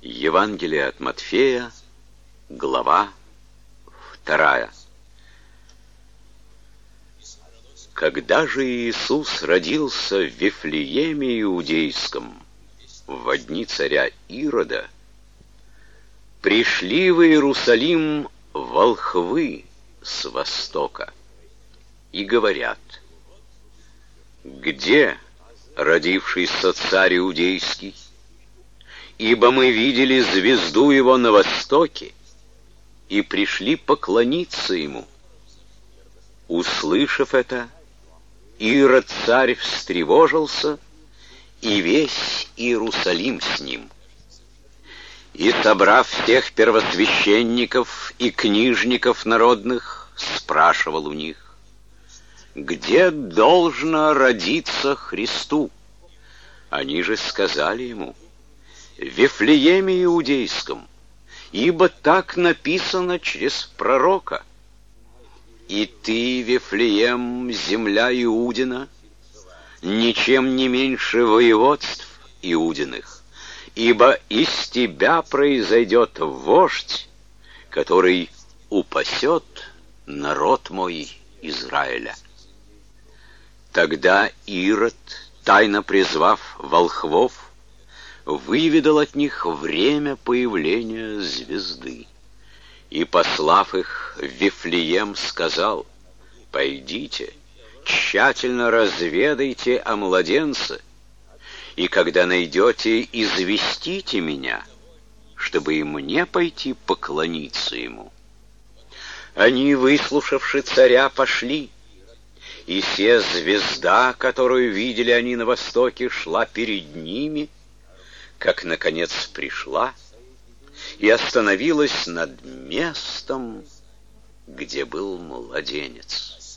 Евангелие от Матфея, глава 2. Когда же Иисус родился в Вифлееме Иудейском, во дни царя Ирода, пришли в Иерусалим волхвы с востока и говорят: где родившийся царь Иудейский? Ибо мы видели звезду его на востоке и пришли поклониться ему. Услышав это, Ирод царь встревожился, и весь Иерусалим с ним. И, собрав всех первосвященников и книжников народных, спрашивал у них: где должно родиться Христу? Они же сказали ему: в Вифлееме Иудейском, ибо так написано через пророка: и ты, Вифлеем, земля Иудина, ничем не меньше воеводств Иудиных, ибо из тебя произойдет вождь, который упасет народ мой Израиля. Тогда Ирод, тайно призвав волхвов, выведал от них время появления звезды, и, послав их в Вифлеем, сказал: пойдите, тщательно разведайте о младенце, и когда найдете, известите меня, чтобы и мне пойти поклониться ему. Они, выслушавши царя, пошли, и се звезда, которую видели они на востоке, шла перед ними, как, наконец, пришла и остановилась над местом, где был младенец.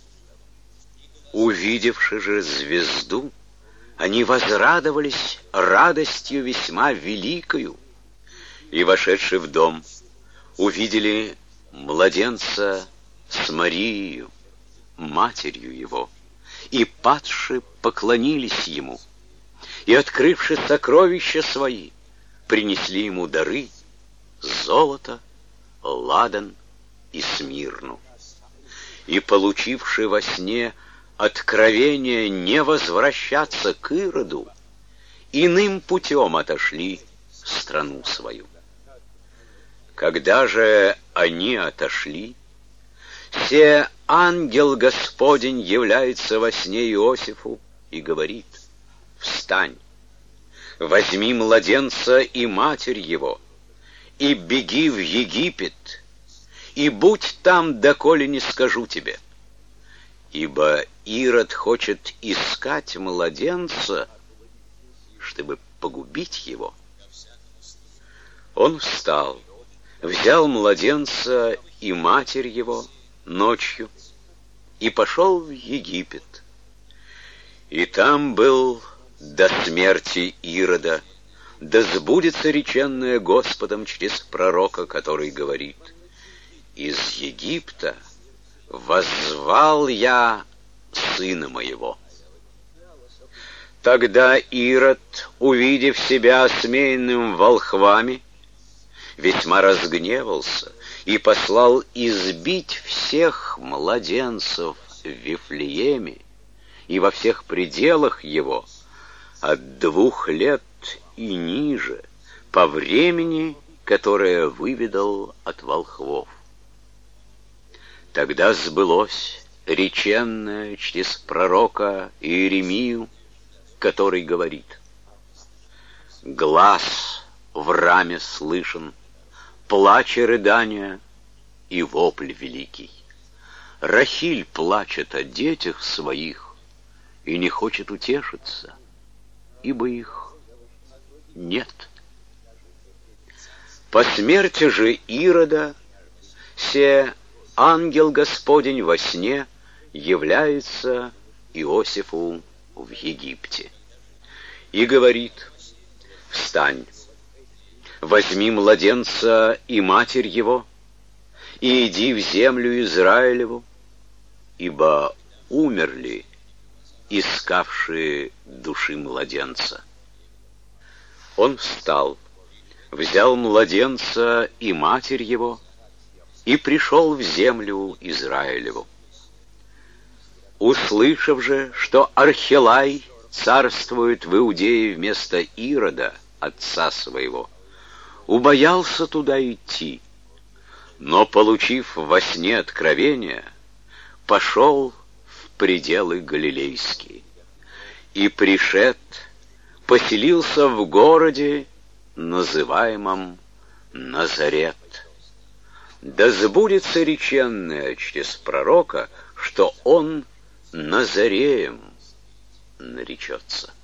Увидевши же звезду, они возрадовались радостью весьма великою, и, вошедши в дом, увидели младенца с Марией, матерью его, и, падши, поклонились ему, и, открывши сокровища свои, принесли ему дары: золото, ладан и смирну. И, получивши во сне откровение не возвращаться к Ироду, иным путем отошли в страну свою. Когда же они отошли, се ангел Господень является во сне Иосифу и говорит: встань, возьми младенца и матерь его, и беги в Египет, и будь там, доколе не скажу тебе. Ибо Ирод хочет искать младенца, чтобы погубить его. Он встал, взял младенца и матерь его ночью и пошел в Египет. И там был до смерти Ирода, да сбудется реченное Господом через пророка, который говорит: из Египта воззвал я сына моего. Тогда Ирод, увидев себя осмеянным волхвами, весьма разгневался и послал избить всех младенцев в Вифлееме и во всех пределах его от 2 лет и ниже, по времени, которое выведал от волхвов. Тогда сбылось реченное через пророка Иеремию, который говорит: глас в раме слышен, плач и рыдания и вопль великий. Рахиль плачет о детях своих и не хочет утешиться, ибо их нет. По смерти же Ирода се ангел Господень во сне является Иосифу в Египте и говорит: встань, возьми младенца и матерь его, и иди в землю Израилеву, ибо умерли искавшие души младенца. Он встал, взял младенца и матерь его, и пришел в землю Израилеву. Услышав же, что Архилай царствует в Иудее вместо Ирода, отца своего, убоялся туда идти, но, получив во сне откровение, пошел в пределы галилейские. И пришед, поселился в городе, называемом Назарет. Да сбудется реченное через пророка, что он Назареем наречется.